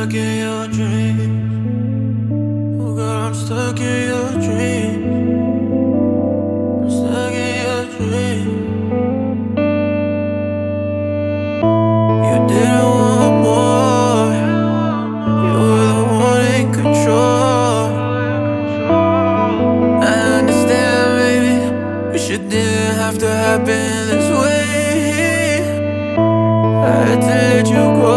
stuck in your dream. Oh girl, I'm stuck in your dream. I'm stuck in your dream. You didn't want more. You were the one in control. I understand, baby. Wish it didn't have to happen this way. I had to let you go.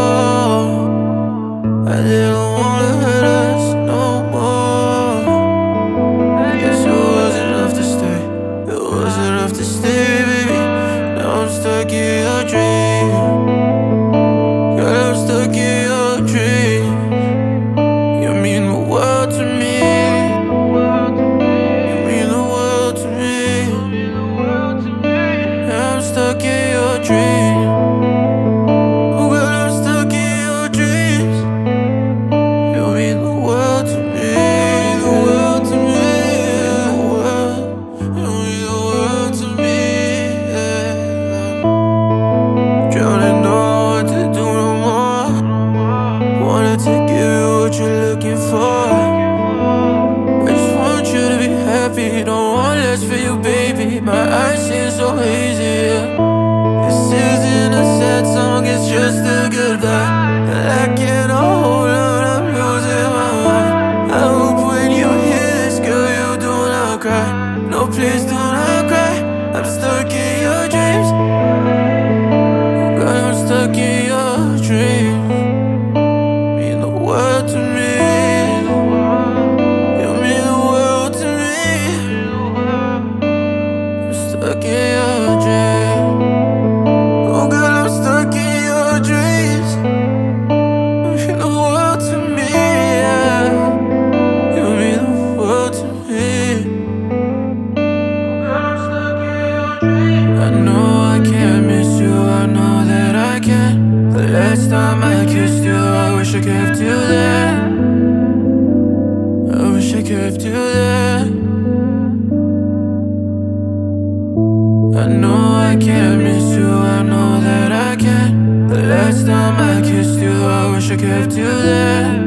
I didn't wanna hurt us no more. Guess it wasn't enough to stay. It wasn't enough to stay, baby. Now I'm stuck in your dream. Girl, I'm stuck in your dream. You mean the world to me. You mean the world to me. Now I'm stuck in your dream. Looking for, I just want you to be happy. Don't want less for you, baby. My eyes seem so hazy, yeah. This isn't a sad song, it's just a goodbye. And I can't hold on, I'm losing my mind. I hope when you hear this, girl, you do not cry. No, please do not cry. I'm stuck in your dreams. Girl, I'm stuck in your dreams. Mean the world to me. Stuck in your dream. Oh girl, I'm stuck in your dreams. You mean the world to me, yeah. You mean the world to me. Girl, I'm stuck in your dreams. I know I can't miss you, I know that I can. The last time I kissed you, I wish I kept you there. I wish I kept you there. I know I can't miss you, I know that I can. The last time I kissed you, I wish I kept you there.